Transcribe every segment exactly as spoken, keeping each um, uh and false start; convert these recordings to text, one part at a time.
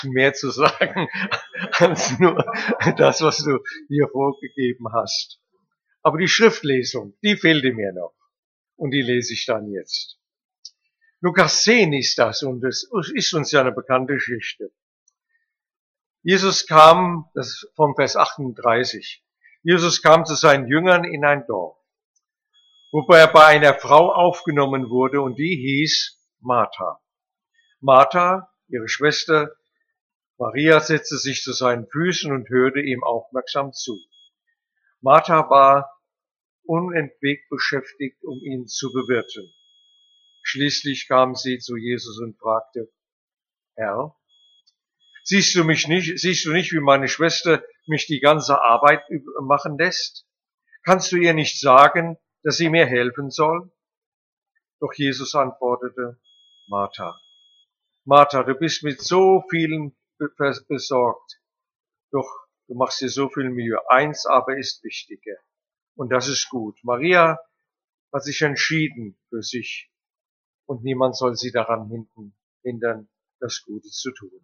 mehr zu sagen als nur das, was du hier vorgegeben hast. Aber die Schriftlesung, die fehlte mir noch. Und die lese ich dann jetzt. Lukas zehn ist das und es ist uns ja eine bekannte Geschichte. Jesus kam, das ist vom Vers achtunddreißig, Jesus kam zu seinen Jüngern in ein Dorf, wobei er bei einer Frau aufgenommen wurde und die hieß Martha. Martha, ihre Schwester Maria, setzte sich zu seinen Füßen und hörte ihm aufmerksam zu. Martha war unentwegt beschäftigt, um ihn zu bewirten. Schließlich kam sie zu Jesus und fragte, Herr, siehst du mich nicht, siehst du nicht, wie meine Schwester mich die ganze Arbeit machen lässt? Kannst du ihr nicht sagen, dass sie mir helfen soll? Doch Jesus antwortete, Martha, Martha, du bist mit so vielen besorgt, doch du machst dir so viel Mühe. Eins aber ist wichtiger, und das ist gut. Maria hat sich entschieden für sich, und niemand soll sie daran hindern, das Gute zu tun.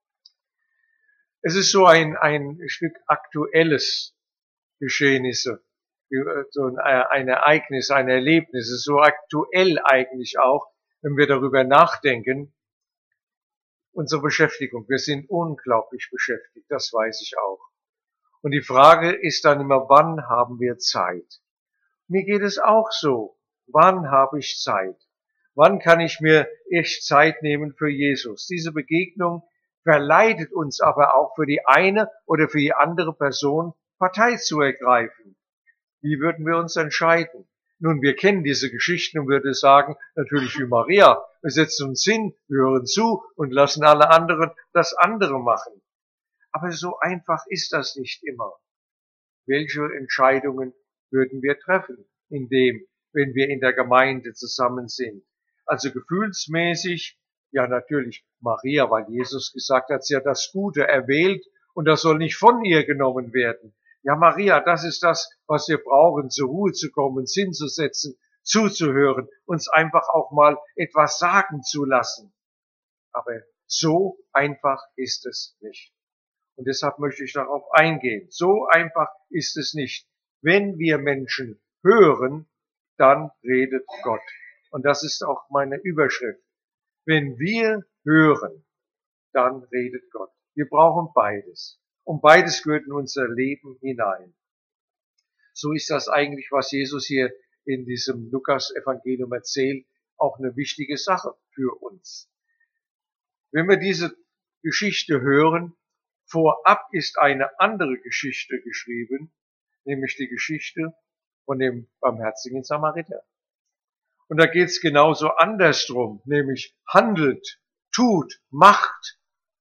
Es ist so ein, ein Stück aktuelles Geschehnisse, so ein Ereignis, ein Erlebnis, es ist so aktuell eigentlich auch, wenn wir darüber nachdenken, unsere Beschäftigung. Wir sind unglaublich beschäftigt, das weiß ich auch. Und die Frage ist dann immer, wann haben wir Zeit? Mir geht es auch so. Wann habe ich Zeit? Wann kann ich mir echt Zeit nehmen für Jesus? Diese Begegnung verleitet uns aber auch für die eine oder für die andere Person Partei zu ergreifen. Wie würden wir uns entscheiden? Nun, wir kennen diese Geschichten und würde sagen, natürlich wie Maria. Wir setzen uns hin, wir hören zu und lassen alle anderen das andere machen. Aber so einfach ist das nicht immer. Welche Entscheidungen würden wir treffen, indem, wenn wir in der Gemeinde zusammen sind? Also gefühlsmäßig, ja natürlich Maria, weil Jesus gesagt hat, sie hat das Gute erwählt und das soll nicht von ihr genommen werden. Ja, Maria, das ist das, was wir brauchen, zur Ruhe zu kommen, uns hinzusetzen, zuzuhören, uns einfach auch mal etwas sagen zu lassen. Aber so einfach ist es nicht. Und deshalb möchte ich darauf eingehen. So einfach ist es nicht. Wenn wir Menschen hören, dann redet Gott. Und das ist auch meine Überschrift. Wenn wir hören, dann redet Gott. Wir brauchen beides. Und beides gehört in unser Leben hinein. So ist das eigentlich, was Jesus hier in diesem Lukas-Evangelium erzählt, auch eine wichtige Sache für uns. Wenn wir diese Geschichte hören, vorab ist eine andere Geschichte geschrieben, nämlich die Geschichte von dem barmherzigen Samariter. Und da geht es genauso andersrum, nämlich handelt, tut, macht.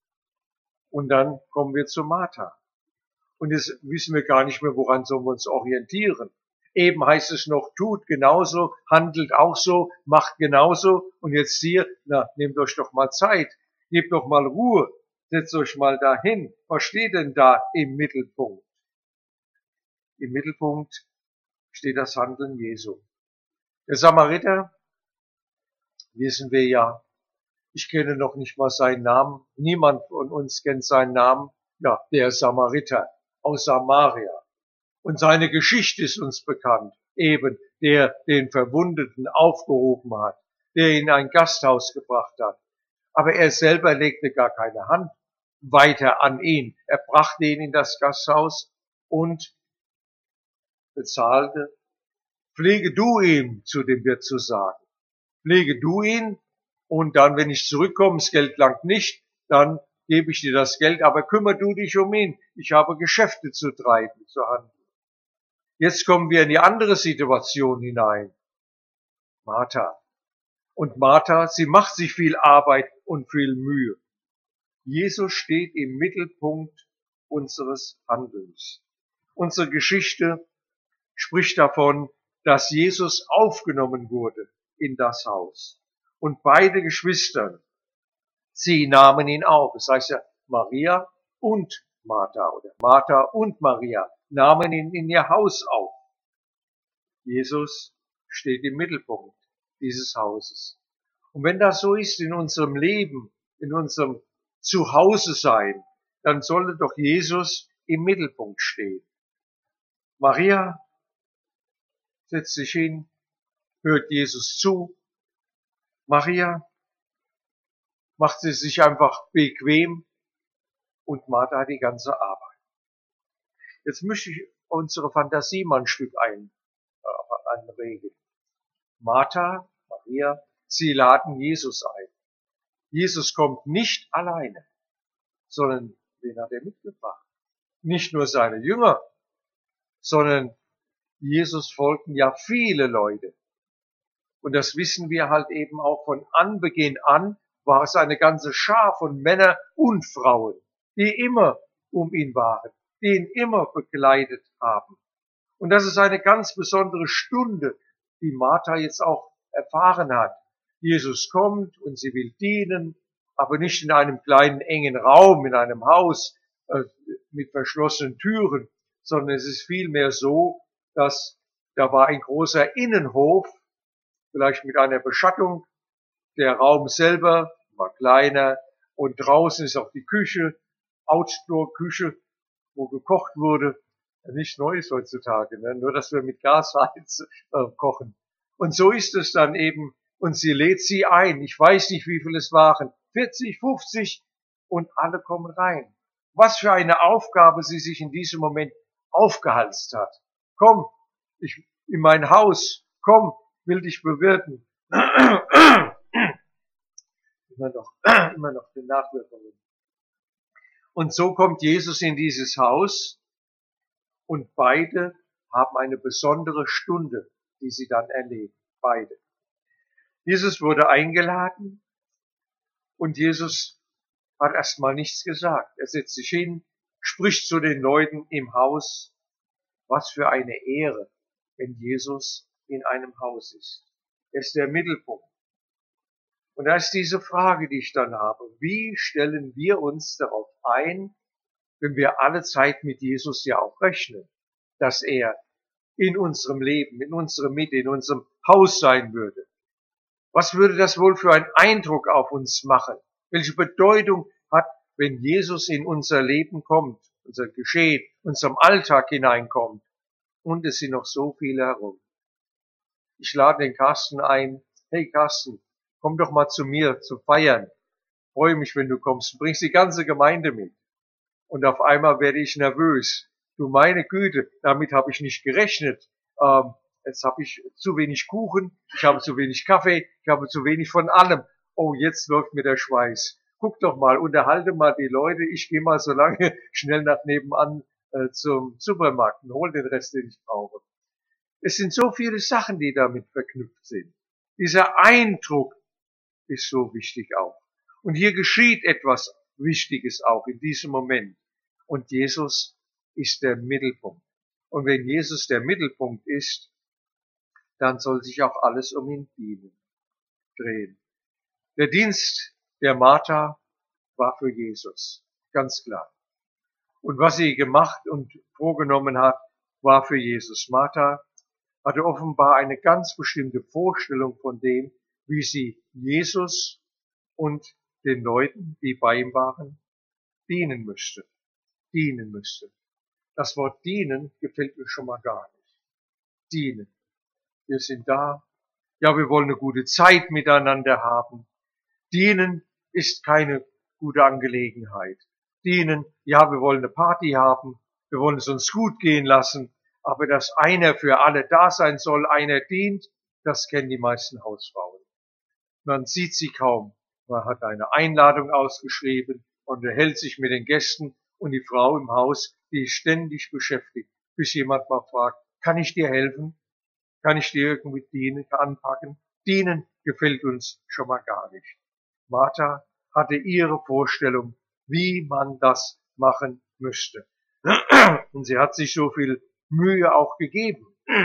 Und dann kommen wir zu Martha. Und jetzt wissen wir gar nicht mehr, woran sollen wir uns orientieren. Eben heißt es noch, tut genauso, handelt auch so, macht genauso. Und jetzt hier, na, nehmt euch doch mal Zeit, gebt doch mal Ruhe, setzt euch mal dahin. Was steht denn da im Mittelpunkt? Im Mittelpunkt steht das Handeln Jesu. Der Samariter, wissen wir ja, ich kenne noch nicht mal seinen Namen, niemand von uns kennt seinen Namen, ja, der Samariter aus Samaria. Und seine Geschichte ist uns bekannt, eben der den Verwundeten aufgehoben hat, der ihn in ein Gasthaus gebracht hat. Aber er selber legte gar keine Hand weiter an ihn. Er brachte ihn in das Gasthaus und bezahlte. Pflege du ihn, zu dem Wirt zu sagen. Pflege du ihn und dann, wenn ich zurückkomme, das Geld langt nicht, dann gebe ich dir das Geld, aber kümmere du dich um ihn. Ich habe Geschäfte zu treiben, zu handeln. Jetzt kommen wir in die andere Situation hinein. Martha. Und Martha, sie macht sich viel Arbeit und viel Mühe. Jesus steht im Mittelpunkt unseres Handelns. Unsere Geschichte spricht davon, dass Jesus aufgenommen wurde in das Haus. Und beide Geschwister, sie nahmen ihn auf. Das heißt ja Maria und Martha oder Martha und Maria nahmen ihn in ihr Haus auf. Jesus steht im Mittelpunkt dieses Hauses. Und wenn das so ist in unserem Leben, in unserem zu Hause sein, dann sollte doch Jesus im Mittelpunkt stehen. Maria setzt sich hin, hört Jesus zu. Maria macht sie sich einfach bequem und Martha hat die ganze Arbeit. Jetzt möchte ich unsere Fantasie mal ein Stück ein, äh, anregen. Martha, Maria, sie laden Jesus ein. Jesus kommt nicht alleine, sondern wen hat er mitgebracht? Nicht nur seine Jünger, sondern Jesus folgten ja viele Leute. Und das wissen wir halt eben auch von Anbeginn an, war es eine ganze Schar von Männern und Frauen, die immer um ihn waren, die ihn immer begleitet haben. Und das ist eine ganz besondere Stunde, die Martha jetzt auch erfahren hat. Jesus kommt und sie will dienen, aber nicht in einem kleinen engen Raum, in einem Haus äh, mit verschlossenen Türen, sondern es ist vielmehr so, dass da war ein großer Innenhof, vielleicht mit einer Beschattung. Der Raum selber war kleiner und draußen ist auch die Küche, Outdoor-Küche, wo gekocht wurde. Nicht neu ist heutzutage, ne? Nur dass wir mit Gasheiz äh, kochen. Und so ist es dann eben. Und sie lädt sie ein. Ich weiß nicht, wie viele es waren. vierzig, fünfzig und alle kommen rein. Was für eine Aufgabe sie sich in diesem Moment aufgehalst hat. Komm, ich, in mein Haus, komm, will dich bewirten. immer noch, immer noch den Nachwirkungen. Und so kommt Jesus in dieses Haus und beide haben eine besondere Stunde, die sie dann erleben. Beide. Jesus wurde eingeladen und Jesus hat erstmal nichts gesagt. Er setzt sich hin, spricht zu den Leuten im Haus. Was für eine Ehre, wenn Jesus in einem Haus ist. Er ist der Mittelpunkt. Und da ist diese Frage, die ich dann habe. Wie stellen wir uns darauf ein, wenn wir alle Zeit mit Jesus ja auch rechnen, dass er in unserem Leben, in unserer Mitte, in unserem Haus sein würde? Was würde das wohl für einen Eindruck auf uns machen? Welche Bedeutung hat, wenn Jesus in unser Leben kommt, unser Geschehen, unserem Alltag hineinkommt? Und es sind noch so viele herum. Ich lade den Carsten ein. Hey Carsten, komm doch mal zu mir zu feiern. Freue mich, wenn du kommst. Du bringst die ganze Gemeinde mit. Und auf einmal werde ich nervös. Du meine Güte, damit habe ich nicht gerechnet. Ähm, jetzt habe ich zu wenig Kuchen, ich habe zu wenig Kaffee, ich habe zu wenig von allem. Oh, jetzt läuft mir der Schweiß. Guck doch mal, unterhalte mal die Leute. Ich gehe mal so lange schnell nach nebenan äh, zum Supermarkt und hol den Rest, den ich brauche. Es sind so viele Sachen, die damit verknüpft sind. Dieser Eindruck ist so wichtig auch. Und hier geschieht etwas Wichtiges auch in diesem Moment. Und Jesus ist der Mittelpunkt. Und wenn Jesus der Mittelpunkt ist, dann soll sich auch alles um ihn dienen, drehen. Der Dienst der Martha war für Jesus, ganz klar. Und was sie gemacht und vorgenommen hat, war für Jesus. Martha hatte offenbar eine ganz bestimmte Vorstellung von dem, wie sie Jesus und den Leuten, die bei ihm waren, dienen müsste. Dienen müsste. Das Wort dienen gefällt mir schon mal gar nicht. Dienen. Wir sind da. Ja, wir wollen eine gute Zeit miteinander haben. Dienen ist keine gute Angelegenheit. Dienen, ja, wir wollen eine Party haben. Wir wollen es uns gut gehen lassen. Aber dass einer für alle da sein soll, einer dient, das kennen die meisten Hausfrauen. Man sieht sie kaum. Man hat eine Einladung ausgeschrieben und erhält sich mit den Gästen und die Frau im Haus, die ist ständig beschäftigt, bis jemand mal fragt, kann ich dir helfen? Kann ich dir irgendwie dienen, anpacken? Dienen gefällt uns schon mal gar nicht. Martha hatte ihre Vorstellung, wie man das machen müsste. Und sie hat sich so viel Mühe auch gegeben.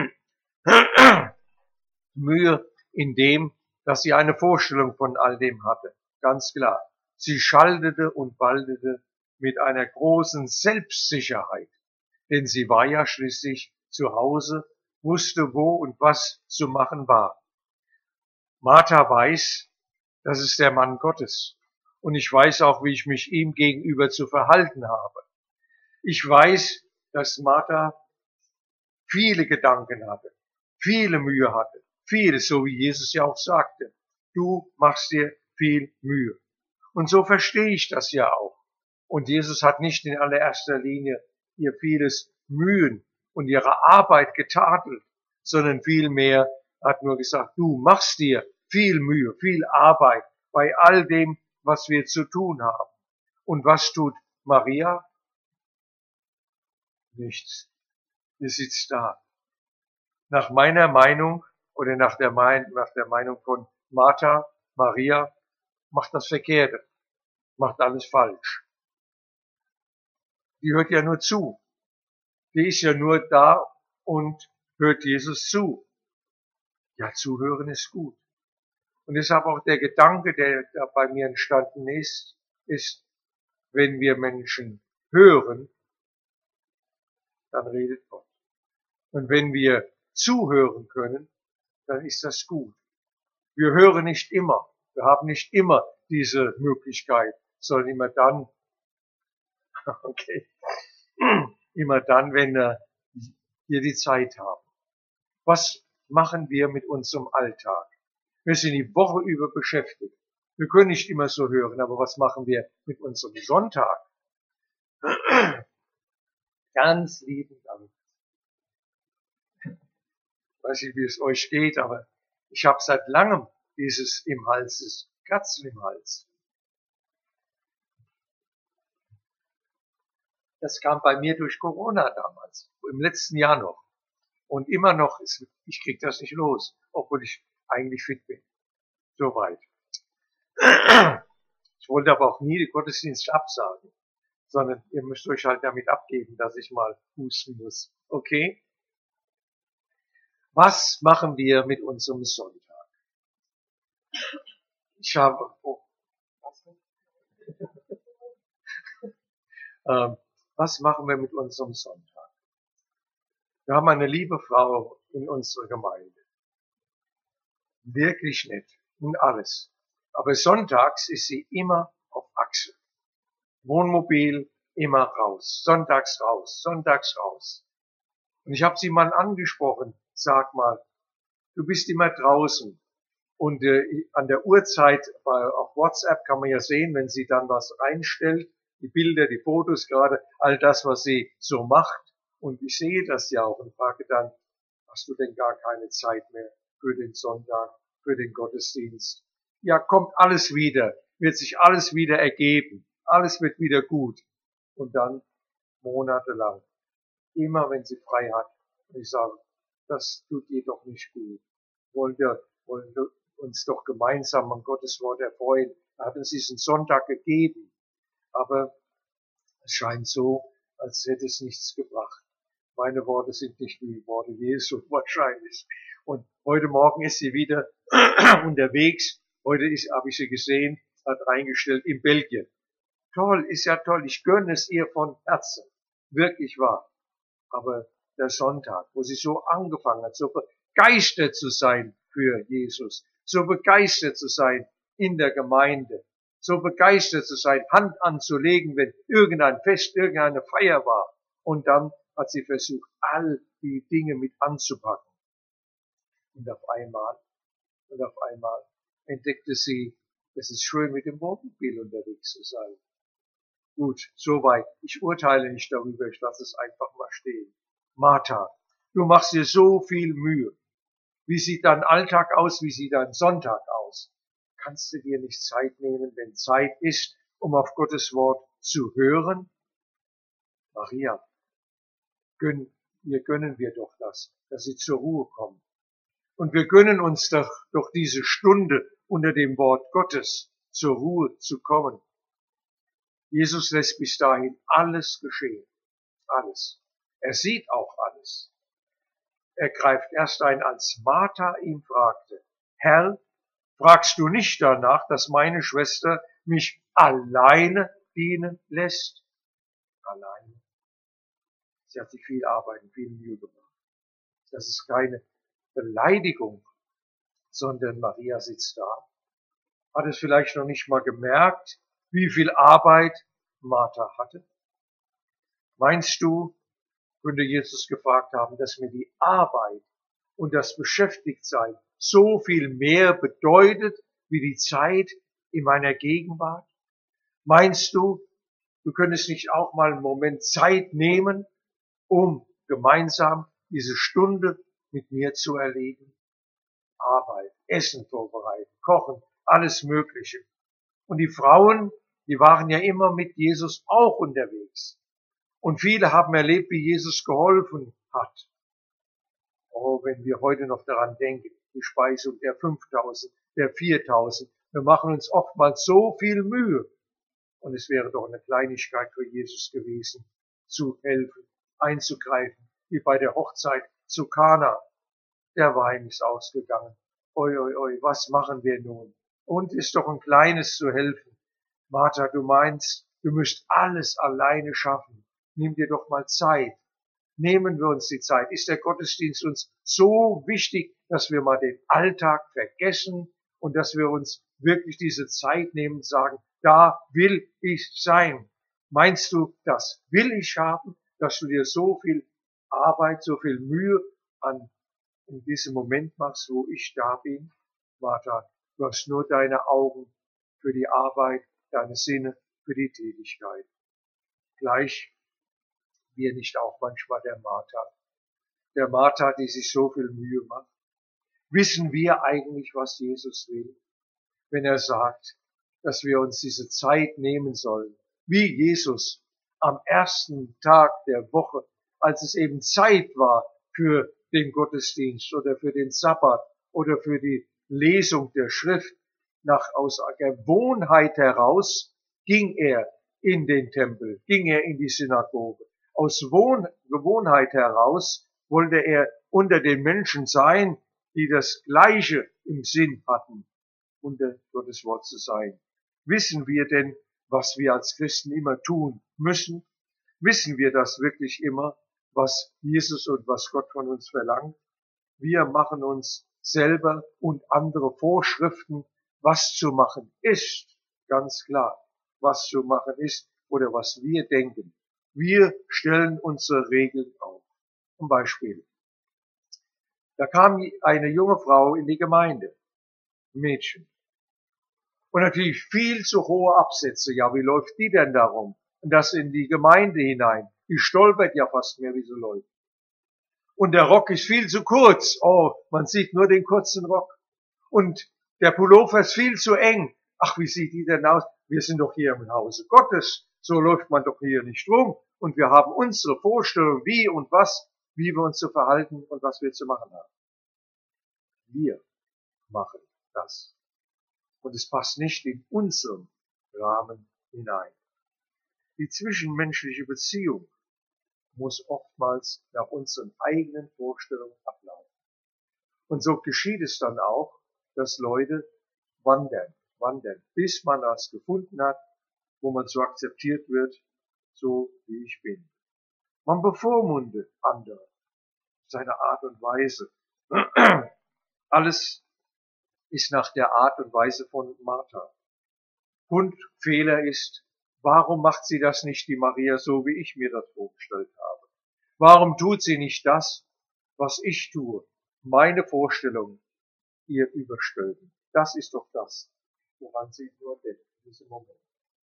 Mühe in dem, dass sie eine Vorstellung von all dem hatte. Ganz klar. Sie schaltete und waltete mit einer großen Selbstsicherheit. Denn sie war ja schließlich zu Hause, wusste wo und was zu machen war. Martha weiß, das ist der Mann Gottes. Und ich weiß auch, wie ich mich ihm gegenüber zu verhalten habe. Ich weiß, dass Martha viele Gedanken hatte, viele Mühe hatte, vieles, so wie Jesus ja auch sagte. Du machst dir viel Mühe. Und so verstehe ich das ja auch. Und Jesus hat nicht in allererster Linie ihr vieles Mühen und ihre Arbeit getadelt, sondern vielmehr hat nur gesagt, du machst dir viel Mühe, viel Arbeit bei all dem, was wir zu tun haben. Und was tut Maria? Nichts. Sie sitzt da. Nach meiner Meinung oder nach der, mein, nach der Meinung von Martha, Maria, macht das Verkehrte, macht alles falsch. Die hört ja nur zu. Die ist ja nur da und hört Jesus zu. Ja, zuhören ist gut. Und deshalb auch der Gedanke, der da bei mir entstanden ist, ist, wenn wir Menschen hören, dann redet Gott. Und wenn wir zuhören können, dann ist das gut. Wir hören nicht immer. Wir haben nicht immer diese Möglichkeit, sondern immer dann, okay, immer dann, wenn wir die Zeit haben. Was machen wir mit unserem Alltag? Wir sind die Woche über beschäftigt. Wir können nicht immer so hören, aber was machen wir mit unserem Sonntag? Ganz lieben Dank. Ich weiß nicht, wie es euch geht, aber ich habe seit langem dieses im Hals, das Kratzen im Hals. Das kam bei mir durch Corona damals, im letzten Jahr noch. Und immer noch, ist, ich krieg das nicht los, obwohl ich eigentlich fit bin. Soweit. Ich wollte aber auch nie den Gottesdienst absagen, sondern ihr müsst euch halt damit abgeben, dass ich mal husten muss. Okay? Was machen wir mit unserem Sonntag? Ich habe, oh, was, ähm, was machen wir mit unserem Sonntag? Wir haben eine liebe Frau in unserer Gemeinde. Wirklich nett und alles. Aber sonntags ist sie immer auf Achse. Wohnmobil immer raus. Sonntags raus. Sonntags raus. Und ich habe sie mal angesprochen. Sag mal, du bist immer draußen. Und äh, an der Uhrzeit bei, auf WhatsApp kann man ja sehen, wenn sie dann was reinstellt, die Bilder, die Fotos gerade, all das, was sie so macht. Und ich sehe das ja auch und frage dann, hast du denn gar keine Zeit mehr für den Sonntag, für den Gottesdienst? Ja, kommt alles wieder, wird sich alles wieder ergeben, alles wird wieder gut. Und dann monatelang, immer wenn sie frei hat, und ich sage, das tut ihr doch nicht gut. Wollen wir, wollen wir uns doch gemeinsam an Gottes Wort erfreuen. Er hat uns diesen Sonntag gegeben, aber es scheint so, als hätte es nichts gebracht. Meine Worte sind nicht die Worte Jesu wahrscheinlich. Und heute Morgen ist sie wieder unterwegs. Heute ist, habe ich sie gesehen, hat reingestellt in Belgien. Toll, ist ja toll. Ich gönne es ihr von Herzen. Wirklich wahr. Aber der Sonntag, wo sie so angefangen hat, so begeistert zu sein für Jesus, so begeistert zu sein in der Gemeinde, so begeistert zu sein, Hand anzulegen, wenn irgendein Fest, irgendeine Feier war. Und dann hat sie versucht, all die Dinge mit anzupacken. Und auf einmal, und auf einmal entdeckte sie, es ist schön, mit dem Wohnmobil unterwegs zu sein. Gut, soweit. Ich urteile nicht darüber, ich lasse es einfach mal stehen. Martha, du machst dir so viel Mühe. Wie sieht dein Alltag aus? Wie sieht dein Sonntag aus? Kannst du dir nicht Zeit nehmen, wenn Zeit ist, um auf Gottes Wort zu hören? Maria, gönn, ihr gönnen wir doch das, dass sie zur Ruhe kommen. Und wir gönnen uns doch, doch diese Stunde unter dem Wort Gottes zur Ruhe zu kommen. Jesus lässt bis dahin alles geschehen. Alles. Er sieht auch alles. Er greift erst ein, als Martha ihn fragte, Herr, fragst du nicht danach, dass meine Schwester mich alleine dienen lässt? Alleine. Sie hat sich viel Arbeit und viel Mühe gemacht. Das ist keine Beleidigung, sondern Maria sitzt da, hat es vielleicht noch nicht mal gemerkt, wie viel Arbeit Martha hatte? Meinst du, könnte Jesus gefragt haben, dass mir die Arbeit und das Beschäftigtsein so viel mehr bedeutet, wie die Zeit in meiner Gegenwart? Meinst du, du könntest nicht auch mal einen Moment Zeit nehmen, um gemeinsam diese Stunde mit mir zu erleben? Arbeit, Essen vorbereiten, kochen, alles Mögliche. Und die Frauen, die waren ja immer mit Jesus auch unterwegs. Und viele haben erlebt, wie Jesus geholfen hat. Oh, wenn wir heute noch daran denken, die Speisung der fünftausend, der viertausend, wir machen uns oftmals so viel Mühe. Und es wäre doch eine Kleinigkeit für Jesus gewesen, zu helfen, einzugreifen, wie bei der Hochzeit zu Kana. Der Wein ist ausgegangen. Oi, oi, oi, was machen wir nun? Und ist doch ein kleines zu helfen. Martha, du meinst, du müsst alles alleine schaffen. Nimm dir doch mal Zeit. Nehmen wir uns die Zeit. Ist der Gottesdienst uns so wichtig, dass wir mal den Alltag vergessen und dass wir uns wirklich diese Zeit nehmen und sagen, da will ich sein. Meinst du, das will ich haben, dass du dir so viel Arbeit, so viel Mühe an in diesem Moment machst, wo ich da bin? Martha, du hast nur deine Augen für die Arbeit, deine Sinne für die Tätigkeit. Gleich wir nicht auch manchmal der Martha. Der Martha, die sich so viel Mühe macht. Wissen wir eigentlich, was Jesus will, wenn er sagt, dass wir uns diese Zeit nehmen sollen, wie Jesus am ersten Tag der Woche, als es eben Zeit war für den Gottesdienst oder für den Sabbat oder für die Lesung der Schrift, nach aus Gewohnheit heraus ging er in den Tempel, ging er in die Synagoge. Aus Wohn Gewohnheit heraus wollte er unter den Menschen sein, die das Gleiche im Sinn hatten, unter Gottes Wort zu sein. Wissen wir denn, was wir als Christen immer tun müssen? Wissen wir das wirklich immer, was Jesus und was Gott von uns verlangt? Wir machen uns selber und andere Vorschriften, was zu machen ist. Ganz klar, was zu machen ist oder was wir denken. Wir stellen unsere Regeln auf. Zum Beispiel, da kam eine junge Frau in die Gemeinde, ein Mädchen. Und natürlich viel zu hohe Absätze. Ja, wie läuft die denn darum? Und das in die Gemeinde hinein. Die stolpert ja fast mehr, wie sie läuft. Und der Rock ist viel zu kurz. Oh, man sieht nur den kurzen Rock. Und der Pullover ist viel zu eng. Ach, wie sieht die denn aus? Wir sind doch hier im Hause Gottes. So läuft man doch hier nicht rum. Und wir haben unsere Vorstellung, wie und was, wie wir uns zu verhalten und was wir zu machen haben. Wir machen das. Und es passt nicht in unseren Rahmen hinein. Die zwischenmenschliche Beziehung muss oftmals nach unseren eigenen Vorstellungen ablaufen. Und so geschieht es dann auch, dass Leute wandern, wandern, bis man das gefunden hat, wo man so akzeptiert wird, so wie ich bin. Man bevormundet andere, seine Art und Weise. Alles ist nach der Art und Weise von Martha. Und Fehler ist, warum macht sie das nicht, die Maria, so wie ich mir das vorgestellt habe? Warum tut sie nicht das, was ich tue? Meine Vorstellungen ihr überstülpen. Das ist doch das, woran sie nur denkt in diesem Moment.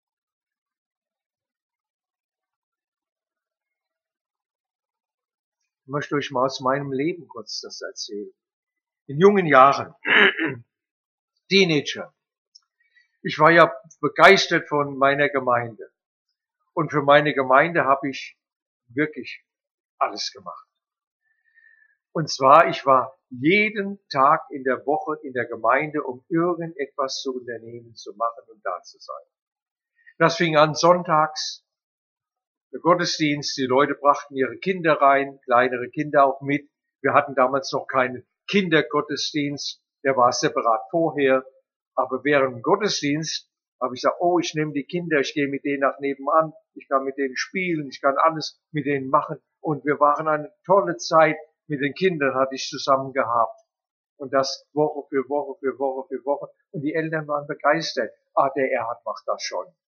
Ich möchte euch mal aus meinem Leben kurz das erzählen. In jungen Jahren, Teenager. Ich war ja begeistert von meiner Gemeinde. Und für meine Gemeinde habe ich wirklich alles gemacht. Und zwar, ich war jeden Tag in der Woche in der Gemeinde, um irgendetwas zu unternehmen, zu machen und da zu sein. Das fing an sonntags, der Gottesdienst, die Leute brachten ihre Kinder rein, kleinere Kinder auch mit. Wir hatten damals noch keinen Kindergottesdienst, der war separat vorher. Aber während dem Gottesdienst habe ich gesagt, oh, ich nehme die Kinder, ich gehe mit denen nach nebenan, ich kann mit denen spielen, ich kann alles mit denen machen. Und wir waren eine tolle Zeit mit den Kindern, hatte ich zusammen gehabt. Und das Woche für Woche für Woche für Woche. Und die Eltern waren begeistert. Ah, der Erhard macht das schon.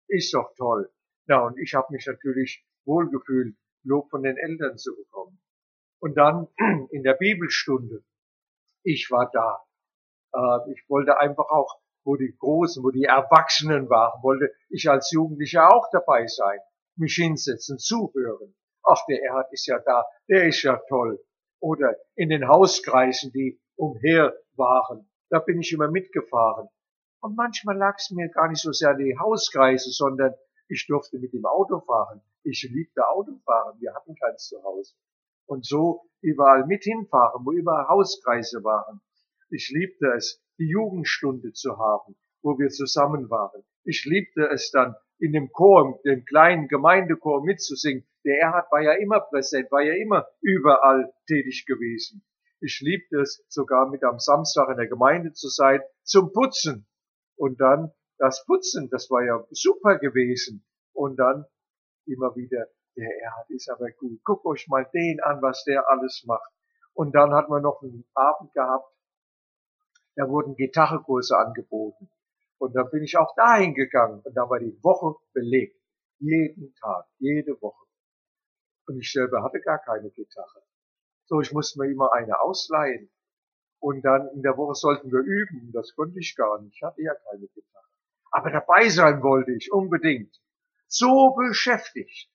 Ist doch toll. Na, und ich habe mich natürlich wohlgefühlt, Lob von den Eltern zu bekommen. Und dann in der Bibelstunde, ich war da. Äh, ich wollte einfach auch, wo die Großen, wo die Erwachsenen waren, wollte ich als Jugendlicher auch dabei sein, mich hinsetzen, zuhören. Ach, der Erhard ist ja da, der ist ja toll. Oder in den Hauskreisen, die umher waren, da bin ich immer mitgefahren. Und manchmal lag es mir gar nicht so sehr an die Hauskreise, sondern ich durfte mit dem Auto fahren. Ich liebte Autofahren, wir hatten keins zu Hause. Und so überall mit hinfahren, wo überall Hauskreise waren. Ich liebte es, die Jugendstunde zu haben, wo wir zusammen waren. Ich liebte es dann, in dem Chor, dem kleinen Gemeindechor mitzusingen. Der Erhard war ja immer präsent, war ja immer überall tätig gewesen. Ich liebte es sogar mit am Samstag in der Gemeinde zu sein, zum Putzen. Und dann das Putzen, das war ja super gewesen. Und dann immer wieder, der Erhard ist aber gut. Guckt euch mal den an, was der alles macht. Und dann hat man noch einen Abend gehabt, da wurden Gitarrekurse angeboten. Und dann bin ich auch dahin gegangen. Und da war die Woche belegt. Jeden Tag, jede Woche. Und ich selber hatte gar keine Gitarre. So, ich musste mir immer eine ausleihen. Und dann in der Woche sollten wir üben. Das konnte ich gar nicht. Ich hatte ja keine Gitarre. Aber dabei sein wollte ich unbedingt. So beschäftigt.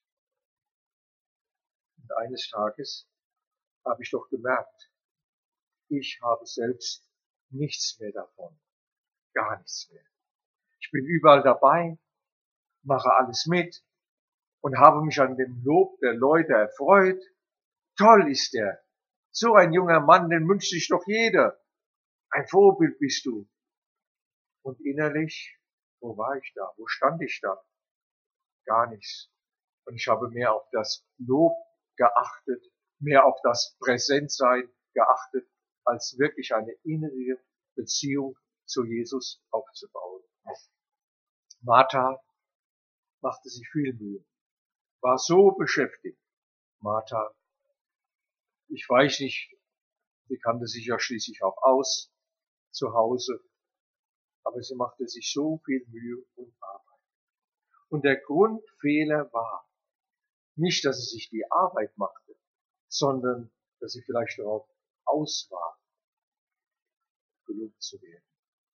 Und eines Tages habe ich doch gemerkt, ich habe selbst nichts mehr davon. Gar nichts mehr. Ich bin überall dabei, mache alles mit und habe mich an dem Lob der Leute erfreut. Toll ist der. So ein junger Mann, den wünscht sich doch jeder. Ein Vorbild bist du. Und innerlich, wo war ich da? Wo stand ich da? Gar nichts. Und ich habe mehr auf das Lob geachtet, mehr auf das Präsentsein geachtet, als wirklich eine innere Beziehung zu Jesus aufzubauen. Martha machte sich viel Mühe, war so beschäftigt. Martha, ich weiß nicht, sie kannte sich ja schließlich auch aus zu Hause, aber sie machte sich so viel Mühe und Arbeit. Und der Grundfehler war nicht, dass sie sich die Arbeit machte, sondern dass sie vielleicht darauf aus war, gelobt zu werden,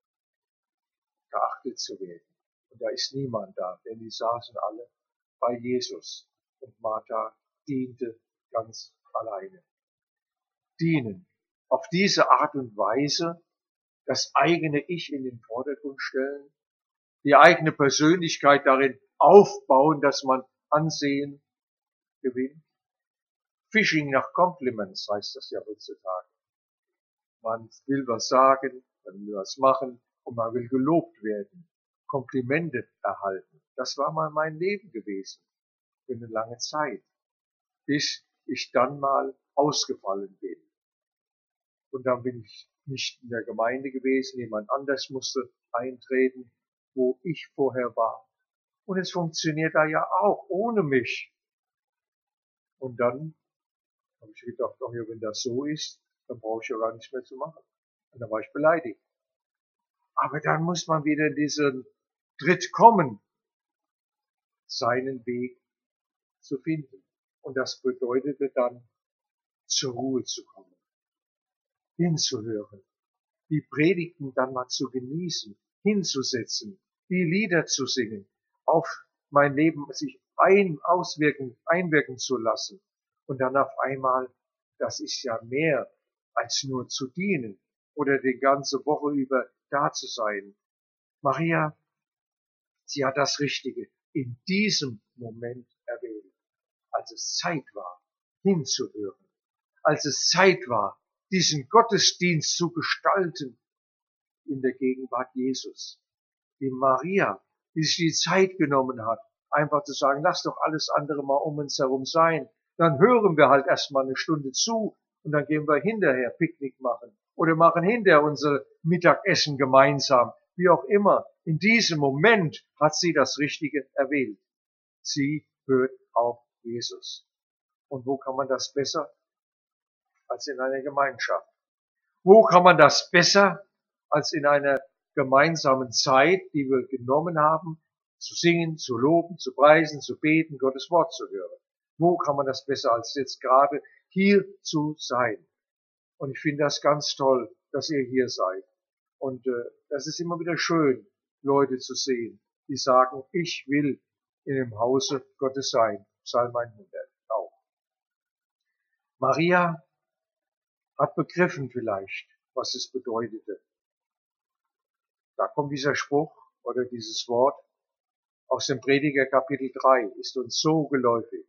geachtet zu werden. Und da ist niemand da, denn die saßen alle bei Jesus. Und Martha diente ganz alleine. Dienen. Auf diese Art und Weise das eigene Ich in den Vordergrund stellen, die eigene Persönlichkeit darin aufbauen, dass man Ansehen gewinnt. Fishing nach Compliments heißt das ja heutzutage. Man will was sagen, man will was machen und man will gelobt werden, Komplimente erhalten. Das war mal mein Leben gewesen für eine lange Zeit, bis ich dann mal ausgefallen bin. Und dann bin ich nicht in der Gemeinde gewesen, jemand anders musste eintreten, wo ich vorher war. Und es funktioniert da ja auch ohne mich. Und dann habe ich gedacht, ach ja, wenn das so ist, dann brauche ich ja gar nichts mehr zu machen. Und dann war ich beleidigt. Aber dann muss man wieder in diesen Tritt kommen, seinen Weg zu finden. Und das bedeutete dann, zur Ruhe zu kommen, hinzuhören, die Predigten dann mal zu genießen, hinzusetzen, die Lieder zu singen, auf mein Leben sich ein, auswirken, einwirken zu lassen. Und dann auf einmal, das ist ja mehr als nur zu dienen oder die ganze Woche über da zu sein. Maria, sie hat das Richtige in diesem Moment erwählt, als es Zeit war, hinzuhören, als es Zeit war, diesen Gottesdienst zu gestalten in der Gegenwart Jesus. Die Maria, die sich die Zeit genommen hat, einfach zu sagen, lass doch alles andere mal um uns herum sein. Dann hören wir halt erstmal eine Stunde zu und dann gehen wir hinterher Picknick machen oder machen hinterher unser Mittagessen gemeinsam. Wie auch immer, in diesem Moment hat sie das Richtige erwählt. Sie hört auf Jesus. Und wo kann man das besser als in einer Gemeinschaft? Wo kann man das besser als in einer gemeinsamen Zeit, die wir genommen haben, zu singen, zu loben, zu preisen, zu beten, Gottes Wort zu hören. Wo kann man das besser als jetzt gerade hier zu sein? Und ich finde das ganz toll, dass ihr hier seid. Und äh, das ist immer wieder schön, Leute zu sehen, die sagen, ich will in dem Hause Gottes sein. Psalm hundert auch. Maria hat begriffen vielleicht, was es bedeutete. Da kommt dieser Spruch oder dieses Wort aus dem Prediger Kapitel drei, ist uns so geläufig.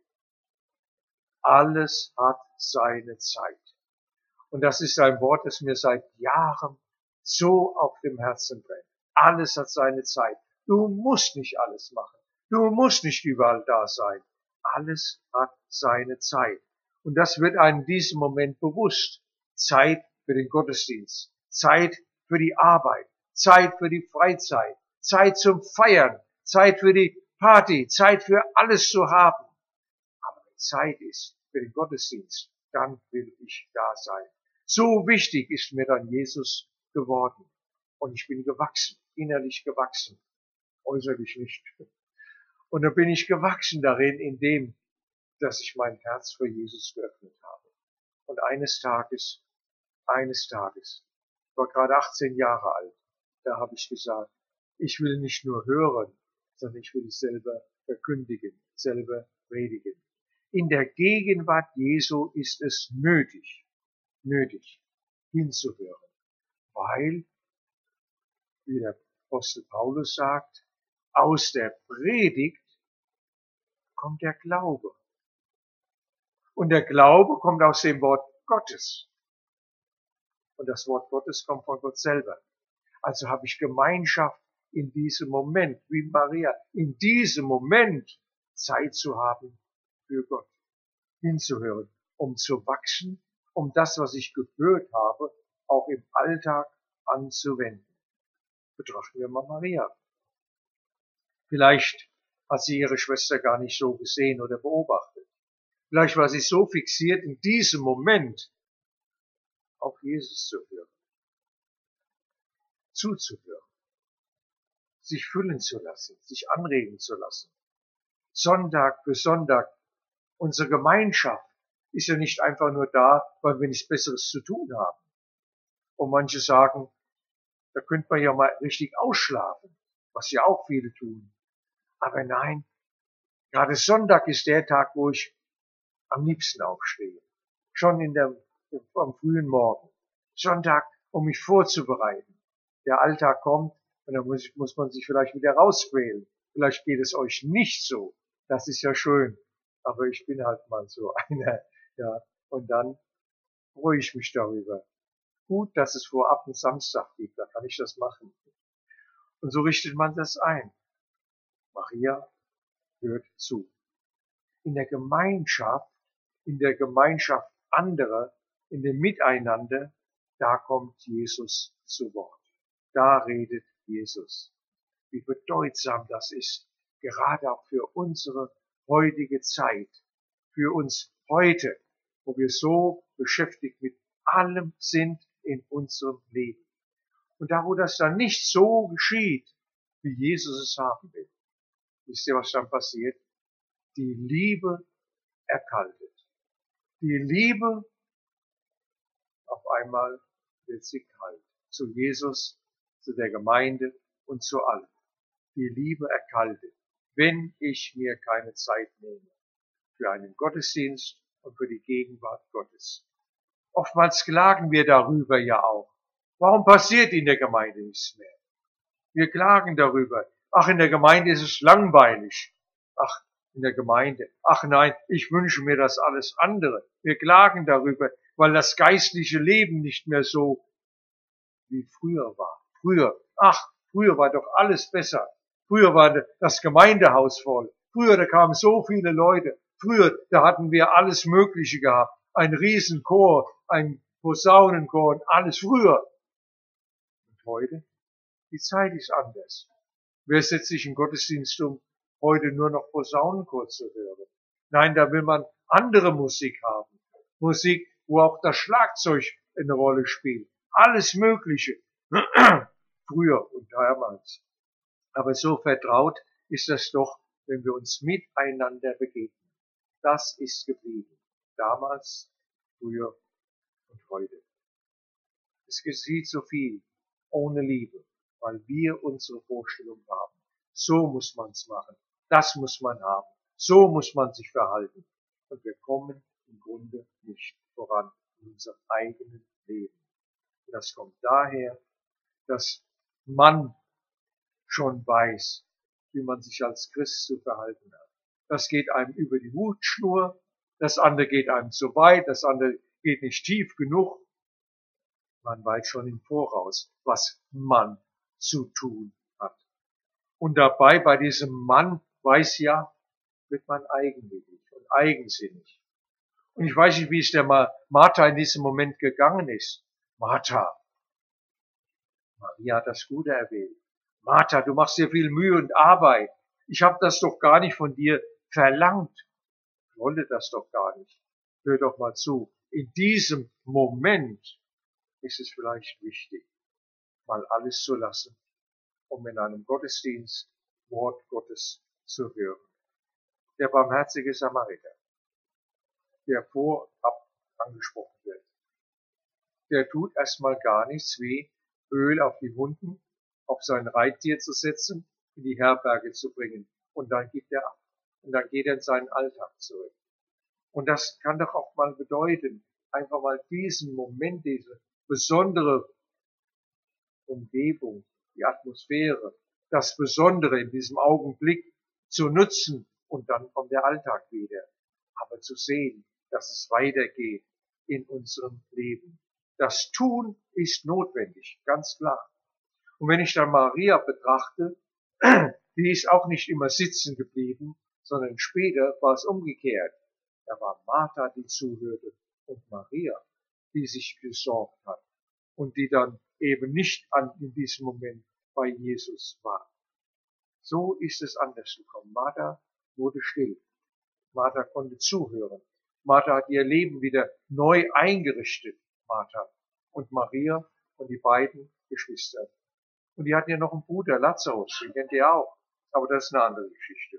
Alles hat seine Zeit. Und das ist ein Wort, das mir seit Jahren so auf dem Herzen brennt. Alles hat seine Zeit. Du musst nicht alles machen. Du musst nicht überall da sein. Alles hat seine Zeit. Und das wird einem in diesem Moment bewusst. Zeit für den Gottesdienst. Zeit für die Arbeit. Zeit für die Freizeit. Zeit zum Feiern. Zeit für die Party. Zeit für alles zu haben. Aber wenn Zeit ist für den Gottesdienst, dann will ich da sein. So wichtig ist mir dann Jesus geworden. Und ich bin gewachsen, innerlich gewachsen, äußerlich nicht. Und da bin ich gewachsen darin, indem, dass ich mein Herz für Jesus geöffnet habe. Und eines Tages, eines Tages, ich war gerade achtzehn Jahre alt, da habe ich gesagt, ich will nicht nur hören, sondern ich will es selber verkündigen, selber predigen. In der Gegenwart Jesu ist es nötig, nötig, hinzuhören, weil, wie der Apostel Paulus sagt, aus der Predigt kommt der Glaube. Und der Glaube kommt aus dem Wort Gottes. Und das Wort Gottes kommt von Gott selber. Also habe ich Gemeinschaft in diesem Moment, wie Maria, in diesem Moment Zeit zu haben für Gott, hinzuhören, um zu wachsen, um das, was ich gehört habe, auch im Alltag anzuwenden. Betrachten wir mal Maria. Vielleicht hat sie ihre Schwester gar nicht so gesehen oder beobachtet. Vielleicht war sie so fixiert, in diesem Moment auf Jesus zu hören, zuzuhören, sich füllen zu lassen, sich anregen zu lassen. Sonntag für Sonntag. Unsere Gemeinschaft ist ja nicht einfach nur da, weil wir nichts Besseres zu tun haben. Und manche sagen, da könnte man ja mal richtig ausschlafen, was ja auch viele tun. Aber nein, gerade Sonntag ist der Tag, wo ich am liebsten aufstehe. Schon in der, am frühen Morgen. Sonntag, um mich vorzubereiten. Der Alltag kommt und dann muss, ich, muss man sich vielleicht wieder rausquälen. Vielleicht geht es euch nicht so. Das ist ja schön. Aber ich bin halt mal so einer. Ja. Und dann freue ich mich darüber. Gut, dass es vorab einen Samstag gibt. Da kann ich das machen. Und so richtet man das ein. Maria hört zu. In der Gemeinschaft, in der Gemeinschaft anderer, in dem Miteinander, da kommt Jesus zu Wort. Da redet Jesus. Wie bedeutsam das ist, gerade auch für unsere heutige Zeit, für uns heute, wo wir so beschäftigt mit allem sind in unserem Leben. Und da, wo das dann nicht so geschieht, wie Jesus es haben will, wisst ihr, was dann passiert? Die Liebe erkaltet. Die Liebe, auf einmal wird sie kalt. Zu Jesus, zu der Gemeinde und zu allem. Die Liebe erkaltet, wenn ich mir keine Zeit nehme für einen Gottesdienst und für die Gegenwart Gottes. Oftmals klagen wir darüber ja auch. Warum passiert in der Gemeinde nichts mehr? Wir klagen darüber. Ach, in der Gemeinde ist es langweilig. Ach, in der Gemeinde. Ach nein, ich wünsche mir das alles andere. Wir klagen darüber, weil das geistliche Leben nicht mehr so wie früher war. Früher, ach, früher war doch alles besser. Früher war das Gemeindehaus voll. Früher, da kamen so viele Leute. Früher, da hatten wir alles Mögliche gehabt. Ein Riesenchor, ein Posaunenchor und alles früher. Und heute? Die Zeit ist anders. Wer setzt sich im Gottesdienst um, heute nur noch Posaunenchor zu hören? Nein, da will man andere Musik haben. Musik, wo auch das Schlagzeug eine Rolle spielt. Alles Mögliche. Früher und damals. Aber so vertraut ist das doch, wenn wir uns miteinander begegnen. Das ist geblieben. Damals, früher und heute. Es geschieht so viel ohne Liebe, weil wir unsere Vorstellung haben. So muss man's machen. Das muss man haben. So muss man sich verhalten. Und wir kommen im Grunde nicht voran in unserem eigenen Leben. Und das kommt daher, dass man schon weiß, wie man sich als Christ zu verhalten hat. Das geht einem über die Hutschnur, das andere geht einem zu weit, das andere geht nicht tief genug. Man weiß schon im Voraus, was man zu tun hat. Und dabei, bei diesem Mann, weiß ja, wird man eigenwillig und eigensinnig. Und ich weiß nicht, wie es der Martha in diesem Moment gegangen ist. Martha, Maria hat das Gute erwählt. Martha, du machst dir viel Mühe und Arbeit. Ich habe das doch gar nicht von dir verlangt. Ich wollte das doch gar nicht. Hör doch mal zu. In diesem Moment ist es vielleicht wichtig, mal alles zu lassen, um in einem Gottesdienst Wort Gottes zu hören. Der barmherzige Samariter, der vorab angesprochen wird, der tut erstmal gar nichts wie Öl auf die Wunden, auf sein Reittier zu setzen, in die Herberge zu bringen. Und dann gibt er ab. Und dann geht er in seinen Alltag zurück. Und das kann doch auch mal bedeuten, einfach mal diesen Moment, diese besondere Umgebung, die Atmosphäre, das Besondere in diesem Augenblick zu nutzen. Und dann kommt der Alltag wieder. Aber zu sehen, dass es weitergeht in unserem Leben. Das Tun ist notwendig, ganz klar. Und wenn ich dann Maria betrachte, die ist auch nicht immer sitzen geblieben, sondern später war es umgekehrt. Da war Martha, die zuhörte, und Maria, die sich gesorgt hat und die dann eben nicht an, in diesem Moment bei Jesus war. So ist es anders gekommen. Martha wurde still. Martha konnte zuhören. Martha hat ihr Leben wieder neu eingerichtet, Martha und Maria und die beiden Geschwister. Und die hatten ja noch einen Bruder, Lazarus, den kennt ihr auch. Aber das ist eine andere Geschichte.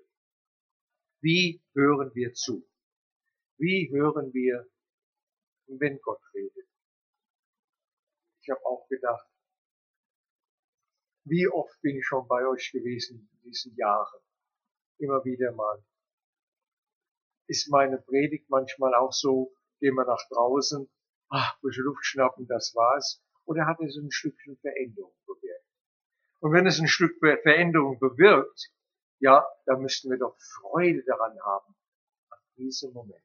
Wie hören wir zu? Wie hören wir, wenn Gott redet? Ich habe auch gedacht, wie oft bin ich schon bei euch gewesen in diesen Jahren? Immer wieder mal. Ist meine Predigt manchmal auch so, gehen wir nach draußen, ach, frische Luft schnappen, das war's. Oder hat es ein Stückchen Veränderung bewirkt? Und wenn es ein Stück Veränderung bewirkt, ja, dann müssten wir doch Freude daran haben, an diesem Moment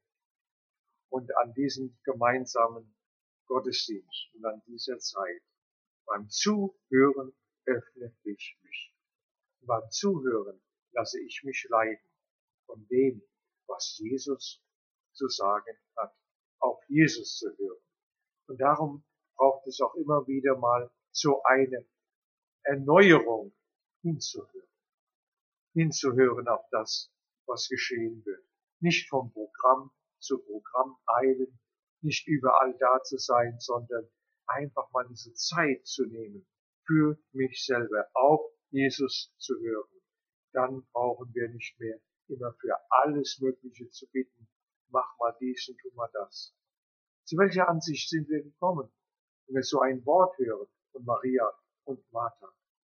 und an diesem gemeinsamen Gottesdienst und an dieser Zeit. Beim Zuhören öffne ich mich. Und beim Zuhören lasse ich mich leiten von dem, was Jesus zu sagen hat, auf Jesus zu hören. Und darum braucht es auch immer wieder mal so eine Erneuerung hinzuhören. Hinzuhören auf das, was geschehen wird. Nicht vom Programm zu Programm eilen, nicht überall da zu sein, sondern einfach mal diese Zeit zu nehmen, für mich selber auf Jesus zu hören. Dann brauchen wir nicht mehr immer für alles Mögliche zu bitten. Mach mal dies und tu mal das. Zu welcher Ansicht sind wir gekommen, wenn wir so ein Wort hören von Maria und Martha?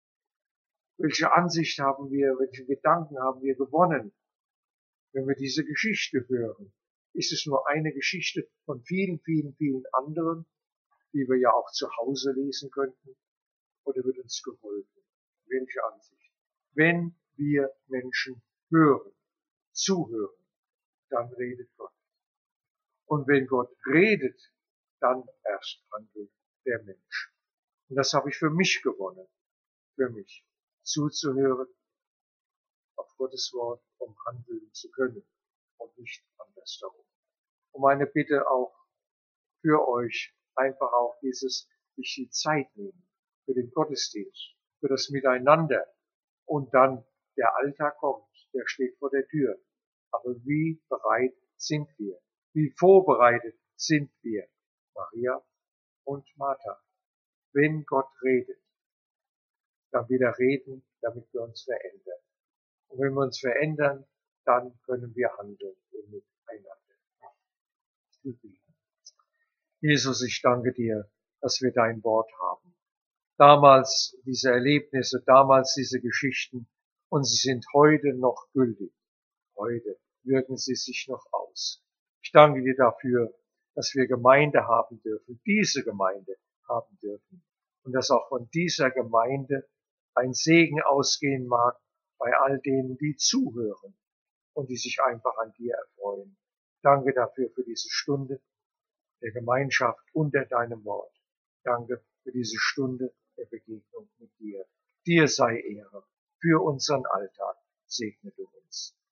Welche Ansicht haben wir, welche Gedanken haben wir gewonnen, wenn wir diese Geschichte hören? Ist es nur eine Geschichte von vielen, vielen, vielen anderen, die wir ja auch zu Hause lesen könnten? Oder wird uns geholfen? Welche Ansicht? Wenn wir Menschen hören, zuhören, dann redet Gott. Und wenn Gott redet, dann erst handelt der Mensch. Und das habe ich für mich gewonnen, für mich zuzuhören auf Gottes Wort, um handeln zu können und nicht andersherum. Und meine Bitte auch für euch, einfach auch dieses, sich die Zeit nehmen für den Gottesdienst, für das Miteinander. Und dann der Alltag kommt, der steht vor der Tür. Aber wie bereit sind wir? Wie vorbereitet sind wir? Maria und Martha. Wenn Gott redet, dann wieder reden, damit wir uns verändern. Und wenn wir uns verändern, dann können wir handeln miteinander. Jesus, ich danke dir, dass wir dein Wort haben. Damals diese Erlebnisse, damals diese Geschichten, und sie sind heute noch gültig. Heute wirken sie sich noch aus. Ich danke dir dafür, dass wir Gemeinde haben dürfen, diese Gemeinde haben dürfen. Und dass auch von dieser Gemeinde ein Segen ausgehen mag bei all denen, die zuhören und die sich einfach an dir erfreuen. Danke dafür für diese Stunde der Gemeinschaft unter deinem Wort. Danke für diese Stunde der Begegnung mit dir. Dir sei Ehre für unseren Alltag. Segne du uns.